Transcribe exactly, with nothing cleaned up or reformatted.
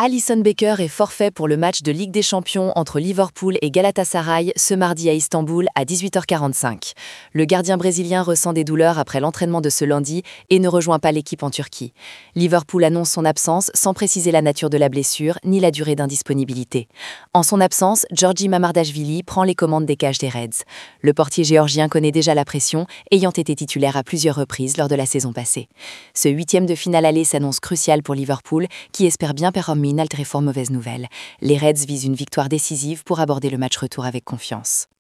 Alisson Becker est forfait pour le match de Ligue des Champions entre Liverpool et Galatasaray ce mardi à Istanbul à dix-huit heures quarante-cinq. Le gardien brésilien ressent des douleurs après l'entraînement de ce lundi et ne rejoint pas l'équipe en Turquie. Liverpool annonce son absence sans préciser la nature de la blessure ni la durée d'indisponibilité. En son absence, Georgi Mamardashvili prend les commandes des cages des Reds. Le portier géorgien connaît déjà la pression, ayant été titulaire à plusieurs reprises lors de la saison passée. Ce huitième de finale aller s'annonce crucial pour Liverpool, qui espère bien performer une très fort mauvaise nouvelle. Les Reds visent une victoire décisive pour aborder le match retour avec confiance.